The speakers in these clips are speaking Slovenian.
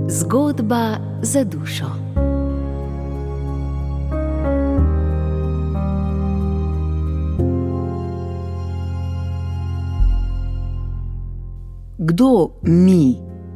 Zgodba za dušo. Kdo mi?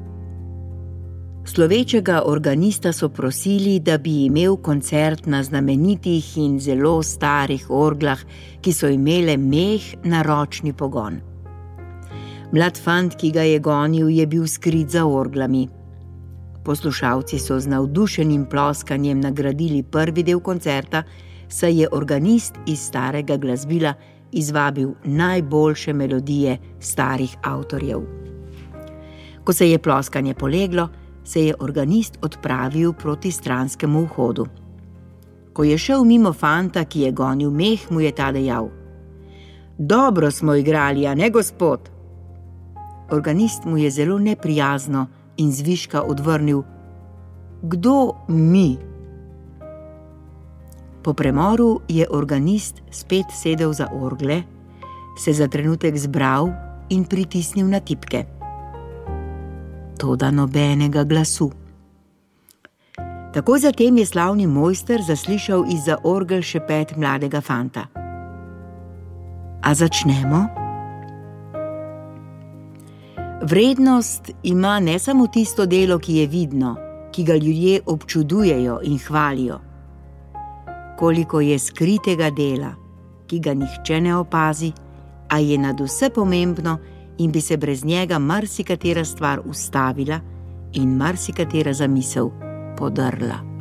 Slovečega organista so prosili, da bi imel koncert na znamenitih in zelo starih orglah, ki so imele meh na ročni pogon. Mlad fant, ki ga je gonil, je bil skrit za orglami. Poslušalci so z navdušenim ploskanjem nagradili prvi del koncerta, saj je organist iz starega glasbila izvabil najboljše melodije starih avtorjev. Ko se je ploskanje poleglo, se je organist odpravil proti stranskemu vhodu. Ko je šel mimo fanta, ki je gonil meh, mu je ta dejal: "Dobro smo igrali, a ne, gospod?" Organist mu je zelo neprijazno in zviška odvrnil: "Kdo mi?" Po premoru je organist spet sedel za orgle, se za trenutek zbral in pritisnil na tipke. Toda nobenega glasu. Takoj zatem je slavni mojster zaslišal izza orgel šepet mladega fanta: "A začnemo?" Vrednost ima ne samo tisto delo, ki je vidno, ki ga ljudje občudujejo in hvalijo. Koliko je skritega dela, ki ga nihče ne opazi, a je nadvse pomembno in bi se brez njega marsikatera stvar ustavila in marsikatera zamisel podrla.